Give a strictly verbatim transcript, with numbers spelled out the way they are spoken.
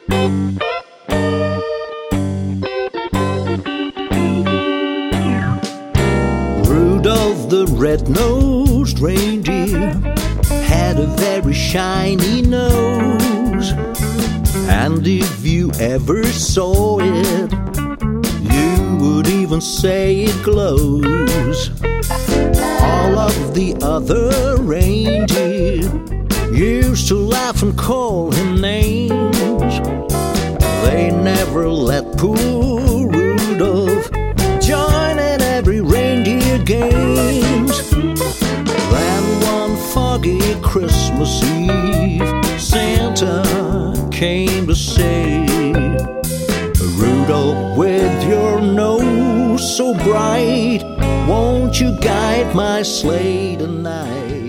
Rudolph the red-nosed reindeer had a very shiny nose, and if you ever saw it, you would even say it glows. All of the other reindeer used to laugh and call him names. They never let poor Rudolph join in every reindeer games. Then one foggy Christmas Eve, Santa came to say, Rudolph, with your nose so bright, won't you guide my sleigh tonight?